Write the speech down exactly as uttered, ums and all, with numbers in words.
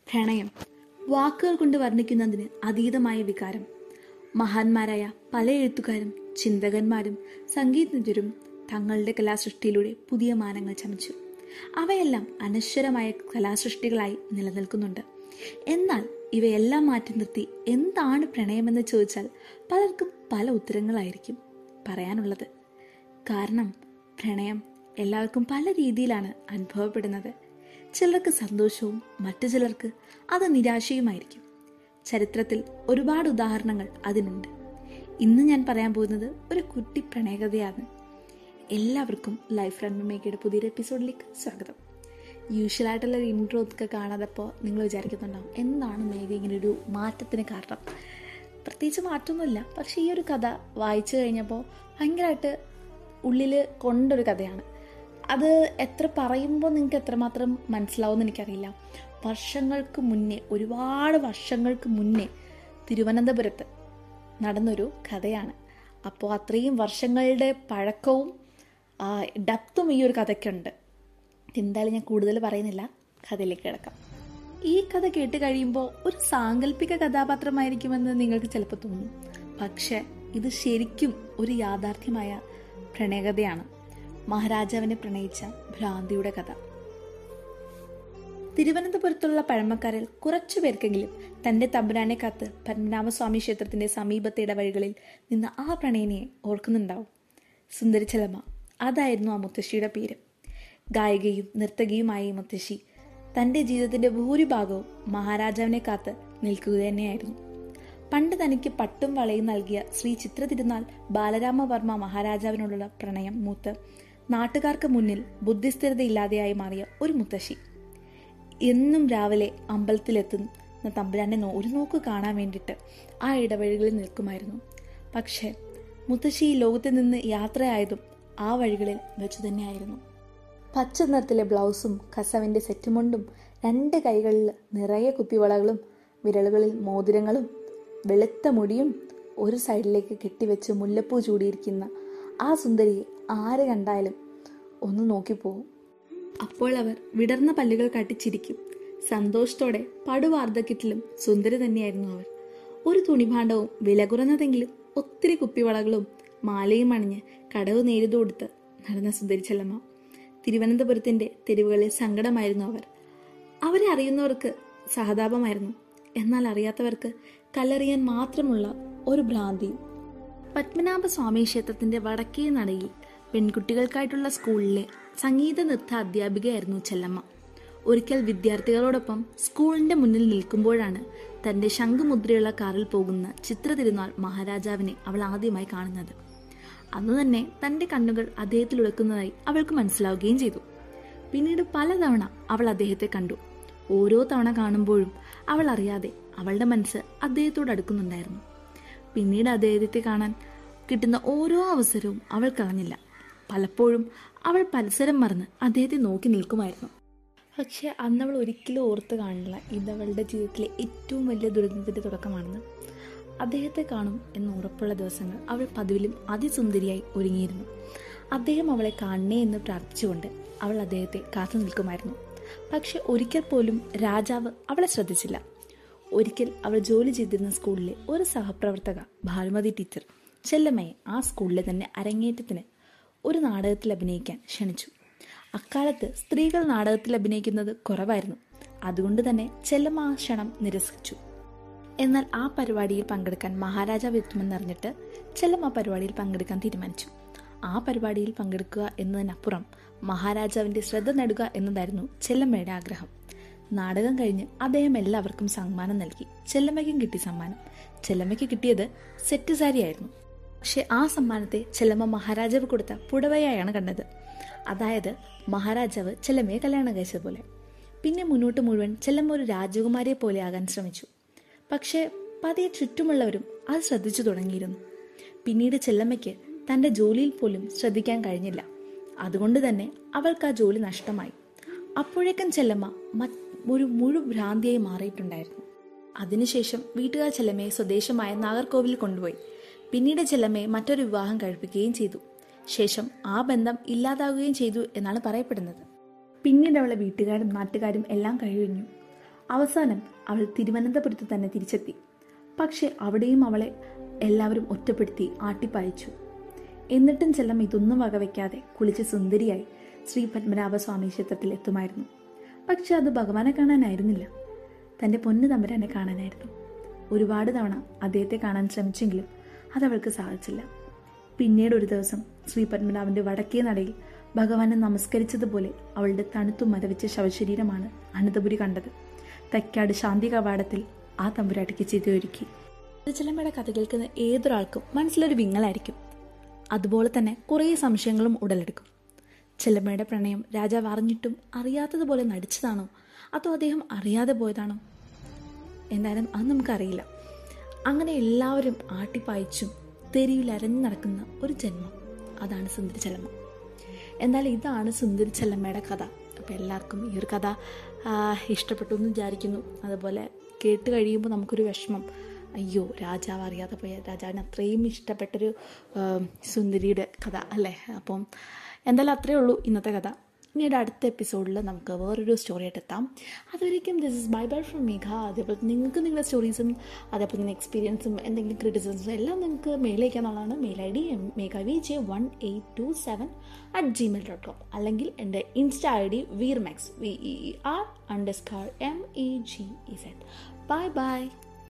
പ്രണയം വാക്കുകൾ കൊണ്ട് വർണ്ണിക്കുന്നതിന് അതീതമായ വികാരം. മഹാന്മാരായ പല എഴുത്തുകാരും ചിന്തകന്മാരും സംഗീതജ്ഞരും തങ്ങളുടെ കലാസൃഷ്ടിയിലൂടെ പുതിയ മാനങ്ങൾ ചമച്ചു. അവയെല്ലാം അനശ്വരമായ കലാസൃഷ്ടികളായി നിലനിൽക്കുന്നുണ്ട്. എന്നാൽ ഇവയെല്ലാം മാറ്റി നിർത്തി എന്താണ് പ്രണയമെന്ന് ചോദിച്ചാൽ പലർക്കും പല ഉത്തരങ്ങളായിരിക്കും പറയാനുള്ളത്. കാരണം പ്രണയം എല്ലാവർക്കും പല രീതിയിലാണ് അനുഭവപ്പെടുന്നത്. ചിലർക്ക് സന്തോഷവും മറ്റു ചിലർക്ക് അത് നിരാശയുമായിരിക്കും. ചരിത്രത്തിൽ ഒരുപാട് ഉദാഹരണങ്ങൾ അതിനുണ്ട്. ഇന്ന് ഞാൻ പറയാൻ പോകുന്നത് ഒരു കുട്ടി പ്രണയകഥയാണ്. എല്ലാവർക്കും ലൈഫ് ഫ്രണ്ട് മേക്കയുടെ പുതിയൊരു എപ്പിസോഡിലേക്ക് സ്വാഗതം. യൂഷ്വലായിട്ടുള്ള ഒരു ഇൻട്രോ ഒക്കെ കാണാതപ്പോൾ നിങ്ങൾ വിചാരിക്കുന്നുണ്ടാവും എന്താണ് മേഘ ഇങ്ങനെ ഒരു മാറ്റത്തിന് കാരണം. പ്രത്യേകിച്ച് മാറ്റമൊന്നുമില്ല, പക്ഷേ ഈ ഒരു കഥ വായിച്ചു കഴിഞ്ഞപ്പോൾ ഭയങ്കരമായിട്ട് ഉള്ളിൽ കൊണ്ടൊരു കഥയാണ്. അത് എത്ര പറയുമ്പോൾ നിങ്ങൾക്ക് എത്രമാത്രം മനസ്സിലാവുമെന്ന് എനിക്കറിയില്ല. വർഷങ്ങൾക്ക് മുന്നേ, ഒരുപാട് വർഷങ്ങൾക്ക് മുന്നേ തിരുവനന്തപുരത്ത് നടന്നൊരു കഥയാണ്. അപ്പോൾ അത്രയും വർഷങ്ങളുടെ പഴക്കവും ഡെപ്തും ഈ ഒരു കഥയ്ക്കുണ്ട്. എന്തായാലും ഞാൻ കൂടുതൽ പറയുന്നില്ല, കഥയിലേക്ക് കിടക്കാം. ഈ കഥ കേട്ട് കഴിയുമ്പോൾ ഒരു സാങ്കല്പിക കഥാപാത്രമായിരിക്കുമെന്ന് നിങ്ങൾക്ക് ചിലപ്പോൾ തോന്നും. പക്ഷെ ഇത് ശരിക്കും ഒരു യാഥാർത്ഥ്യമായ പ്രണയകഥയാണ്. മഹാരാജാവിനെ പ്രണയിച്ച ഭ്രാന്തിയുടെ കഥ. തിരുവനന്തപുരത്തുള്ള പഴമക്കാരിൽ കുറച്ചു പേർക്കെങ്കിലും തന്റെ തമ്പുരാനെ കാത്ത് പത്മനാഭസ്വാമി ക്ഷേത്രത്തിന്റെ സമീപത്തെ ഇടവഴികളിൽ നിന്ന് ആ പ്രണയിനിയെ ഓർക്കുന്നുണ്ടാവും. സുന്ദരി ചെലമ്മ, അതായിരുന്നു ആ മുത്തശ്ശിയുടെ പേര്. ഗായികയും നർത്തകിയുമായ ഈ മുത്തശ്ശി തന്റെ ജീവിതത്തിന്റെ ഭൂരിഭാഗവും മഹാരാജാവിനെ കാത്ത് നിൽക്കുക തന്നെയായിരുന്നു. പണ്ട് തനിക്ക് പട്ടും വളയും നൽകിയ ശ്രീ ചിത്ര തിരുനാൾ ബാലരാമവർമ്മ മഹാരാജാവിനോടുള്ള പ്രണയം മൂത്ത് നാട്ടുകാർക്ക് മുന്നിൽ ബുദ്ധിസ്ഥിരതയില്ലാതെയായി മാറിയ ഒരു മുത്തശ്ശി എന്നും രാവിലെ അമ്പലത്തിലെത്തുന്ന തമ്പുരാനെ ഒരു നോക്ക് കാണാൻ വേണ്ടിയിട്ട് ആ ഇടവഴികളിൽ നിൽക്കുമായിരുന്നു. പക്ഷെ മുത്തശ്ശി ഈ ലോകത്തിൽ നിന്ന് യാത്രയായതും ആ വഴികളിൽ വെച്ചു തന്നെയായിരുന്നു. പച്ച നിറത്തിലെ ബ്ലൗസും കസവിന്റെ സെറ്റുമുണ്ടും രണ്ട് കൈകളിൽ നിറയെ കുപ്പിവളകളും വിരലുകളിൽ മോതിരങ്ങളും വെളുത്ത മുടിയും ഒരു സൈഡിലേക്ക് കെട്ടിവെച്ച് മുല്ലപ്പൂ ചൂടിയിരിക്കുന്ന ആ സുന്ദരിയെ ആര് കണ്ടാലും ഒന്ന് നോക്കിപ്പോവും. അപ്പോൾ അവർ വിടർന്ന പല്ലുകൾ കാട്ടിച്ചിരിക്കും. സന്തോഷത്തോടെ പടുവാർദ്ധക്യത്തിലും സുന്ദരി തന്നെയായിരുന്നു അവർ. ഒരു തുണിഭാണ്ഡവും വില കുറഞ്ഞതെങ്കിലും ഒത്തിരി കുപ്പിവളകളും മാലയും അണിഞ്ഞ് കടവ് നേരിതു കൊടുത്ത് നടന്ന സുന്ദരി ചെല്ലമ്മ. തിരുവനന്തപുരത്തിന്റെ തെരുവുകളിൽ സങ്കടമായിരുന്നു അവർ. അവരെ അറിയുന്നവർക്ക് സഹതാപമായിരുന്നു, എന്നാൽ അറിയാത്തവർക്ക് കല്ലെറിയാൻ മാത്രമുള്ള ഒരു ഭ്രാന്തിയും. പത്മനാഭസ്വാമി ക്ഷേത്രത്തിന്റെ വടക്കേ നടയിൽ പെൺകുട്ടികൾക്കായിട്ടുള്ള സ്കൂളിലെ സംഗീത നൃത്ത അധ്യാപികയായിരുന്നു ചെല്ലമ്മ. ഒരിക്കൽ വിദ്യാർത്ഥികളോടൊപ്പം സ്കൂളിന്റെ മുന്നിൽ നിൽക്കുമ്പോഴാണ് തന്റെ ശംഖുമുദ്രയുള്ള കാറിൽ പോകുന്ന ചിത്ര തിരുനാൾ മഹാരാജാവിനെ അവൾ ആദ്യമായി കാണുന്നത്. അന്നു തന്നെ തന്റെ കണ്ണുകൾ അദ്ദേഹത്തിൽ ഉടക്കുന്നതായി അവൾക്ക് മനസ്സിലാവുകയും ചെയ്തു. പിന്നീട് പലതവണ അവൾ അദ്ദേഹത്തെ കണ്ടു. ഓരോ തവണ കാണുമ്പോഴും അവൾ അറിയാതെ അവളുടെ മനസ്സ് അദ്ദേഹത്തോട് അടുക്കുന്നുണ്ടായിരുന്നു. പിന്നീട് അദ്ദേഹത്തെ കാണാൻ കിട്ടുന്ന ഓരോ അവസരവും അവൾ കളഞ്ഞില്ല. പലപ്പോഴും അവൾ പരിസരം മറന്ന് അദ്ദേഹത്തെ നോക്കി നിൽക്കുമായിരുന്നു. പക്ഷെ അന്നവൾ ഒരിക്കലും ഓർത്ത് കാണില്ല ഇതവളുടെ ജീവിതത്തിലെ ഏറ്റവും വലിയ ദുരന്തത്തിന്റെ തുടക്കമാണെന്ന്. അദ്ദേഹത്തെ കാണും എന്ന് ഉറപ്പുള്ള ദിവസങ്ങൾ അവൾ പതിവിലും അതിസുന്ദരിയായി ഒരുങ്ങിയിരുന്നു. അദ്ദേഹം അവളെ കാണണേ എന്ന് പ്രാർത്ഥിച്ചുകൊണ്ട് അവൾ അദ്ദേഹത്തെ കാത്തു നിൽക്കുമായിരുന്നു. പക്ഷെ ഒരിക്കൽ പോലും രാജാവ് അവളെ ശ്രദ്ധിച്ചില്ല. ഒരിക്കൽ അവൾ ജോലി ചെയ്തിരുന്ന സ്കൂളിലെ ഒരു സഹപ്രവർത്തക ഭാനുമതി ടീച്ചർ ചെല്ലമ്മയെ ആ സ്കൂളിലെ തന്നെ അരങ്ങേറ്റത്തിന് ഒരു നാടകത്തിൽ അഭിനയിക്കാൻ ക്ഷണിച്ചു. അക്കാലത്ത് സ്ത്രീകൾ നാടകത്തിൽ അഭിനയിക്കുന്നത് കുറവായിരുന്നു. അതുകൊണ്ട് തന്നെ ചെല്ലമ്മ ആ ക്ഷണം നിരസിച്ചു. എന്നാൽ ആ പരിപാടിയിൽ പങ്കെടുക്കാൻ മഹാരാജാവ് എത്തുമെന്നറിഞ്ഞിട്ട് ചെല്ലമ്മ പരിപാടിയിൽ പങ്കെടുക്കാൻ തീരുമാനിച്ചു. ആ പരിപാടിയിൽ പങ്കെടുക്കുക എന്നതിനപ്പുറം മഹാരാജാവിന്റെ ശ്രദ്ധ നേടുക എന്നതായിരുന്നു ചെല്ലമ്മയുടെ ആഗ്രഹം. നാടകം കഴിഞ്ഞ് അദ്ദേഹം എല്ലാവർക്കും സമ്മാനം നൽകി. ചെല്ലമ്മയ്ക്കും കിട്ടി സമ്മാനം. ചെല്ലമ്മയ്ക്ക് കിട്ടിയത് സെറ്റ് സാരിയായിരുന്നു. പക്ഷെ ആ സമ്മാനത്തെ ചെല്ലമ്മ മഹാരാജാവ് കൊടുത്ത പുടവയായാണ് കണ്ടത്. അതായത് മഹാരാജാവ് ചെല്ലമ്മയെ കല്യാണം കഴിച്ചതുപോലെ. പിന്നെ മുന്നോട്ട് മുഴുവൻ ചെല്ലമ്മ ഒരു രാജകുമാരിയെ പോലെ ആകാൻ ശ്രമിച്ചു. പക്ഷെ പതിയെ ചുറ്റുമുള്ളവരും അത് ശ്രദ്ധിച്ചു തുടങ്ങിയിരുന്നു. പിന്നീട് ചെല്ലമ്മയ്ക്ക് തന്റെ ജോലിയിൽ പോലും ശ്രദ്ധിക്കാൻ കഴിഞ്ഞില്ല. അതുകൊണ്ട് തന്നെ അവൾക്ക് ആ ജോലി നഷ്ടമായി. അപ്പോഴേക്കും ചെല്ലമ്മ ഒരു മുഴു ഭ്രാന്തിയായി മാറിയിട്ടുണ്ടായിരുന്നു. അതിനുശേഷം വീട്ടുകാർ ചെല്ലമ്മയെ സ്വദേശമായ നാഗർകോവിൽ കൊണ്ടുപോയി. പിന്നീട് ചെല്ലമ്മയെ മറ്റൊരു വിവാഹം കഴിപ്പിക്കുകയും ചെയ്തു. ശേഷം ആ ബന്ധം ഇല്ലാതാവുകയും ചെയ്തു എന്നാണ് പറയപ്പെടുന്നത്. പിന്നീട് അവളെ വീട്ടുകാരും നാട്ടുകാരും എല്ലാം കഴിഞ്ഞു. അവസാനം അവൾ തിരുവനന്തപുരത്ത് തന്നെ തിരിച്ചെത്തി. പക്ഷെ അവിടെയും അവളെ എല്ലാവരും ഒറ്റപ്പെടുത്തി ആട്ടിപ്പായിച്ചു. എന്നിട്ടും ചെല്ലമ്മ ഇതൊന്നും വകവയ്ക്കാതെ കുളിച്ച് സുന്ദരിയായി ശ്രീ പത്മനാഭസ്വാമി ക്ഷേത്രത്തിൽ എത്തുമായിരുന്നു. പക്ഷെ അത് ഭഗവാനെ കാണാനായിരുന്നില്ല, തൻ്റെ പൊന്നു തമ്പുരാനെ കാണാനായിരുന്നു. ഒരുപാട് തവണ അദ്ദേഹത്തെ കാണാൻ ശ്രമിച്ചെങ്കിലും അതവൾക്ക് സാധിച്ചില്ല. പിന്നീട് ഒരു ദിവസം ശ്രീ പത്മനാഭന്റെ വടക്കേ നടയിൽ ഭഗവാനെ നമസ്കരിച്ചതുപോലെ അവളുടെ തണുത്തു മരവിച്ച ശവശരീരമാണ് അനന്തപുരി കണ്ടത്. തൈക്കാട് ശാന്തി കവാടത്തിൽ ആ തമ്പുരാട്ടിക്ക് ചിതയൊരുക്കി. ചെല്ലമ്മയുടെ കഥ കേൾക്കുന്ന ഏതൊരാൾക്കും മനസ്സിലൊരു വിങ്ങലായിരിക്കും. അതുപോലെ തന്നെ കുറേ സംശയങ്ങളും ഉടലെടുക്കും. ചെല്ലമ്മയുടെ പ്രണയം രാജാവ് അറിഞ്ഞിട്ടും അറിയാത്തതുപോലെ നടിച്ചതാണോ, അതോ അദ്ദേഹം അറിയാതെ പോയതാണോ? എന്തായാലും അത് നമുക്കറിയില്ല. അങ്ങനെ എല്ലാവരും ആട്ടിപ്പായിച്ചും തെരുവിൽ അരഞ്ഞു നടക്കുന്ന ഒരു ജന്മം, അതാണ് സുന്ദരി ചെല്ലമ്മ. എന്നാൽ ഇതാണ് സുന്ദരി ചെല്ലമ്മയുടെ കഥ. അപ്പോൾ എല്ലാവർക്കും ഈ ഒരു കഥ ഇഷ്ടപ്പെട്ടു എന്ന് വിചാരിക്കുന്നു. അതുപോലെ കേട്ട് കഴിയുമ്പോൾ നമുക്കൊരു വിഷമം, അയ്യോ രാജാവ് അറിയാതെ പോയ, രാജാവിന് അത്രയും ഇഷ്ടപ്പെട്ടൊരു സുന്ദരിയുടെ കഥ അല്ലേ. അപ്പം എന്തായാലും അത്രയേ ഉള്ളൂ ഇന്നത്തെ കഥ. പിന്നീട് അടുത്ത എപ്പിസോഡിൽ നമുക്ക് വേറൊരു സ്റ്റോറി ആയിട്ട് എത്താം. അതുവരേക്കും this is bye bye from Megha. അതേപോലെ നിങ്ങൾക്ക് നിങ്ങളുടെ സ്റ്റോറീസും അതേപോലെ തന്നെ എക്സ്പീരിയൻസും എന്തെങ്കിലും ക്രിറ്റിസിസംസും എല്ലാം നിങ്ങൾക്ക് മെയിൽ അയക്കാന്നുള്ളതാണ്. Mail I D Megha V J one eight two seven at Gmail dot com, അല്ലെങ്കിൽ എൻ്റെ ഇൻസ്റ്റ ഐ ഡി വീർമാക്സ് V E R underscore M E G E Z. Bye by.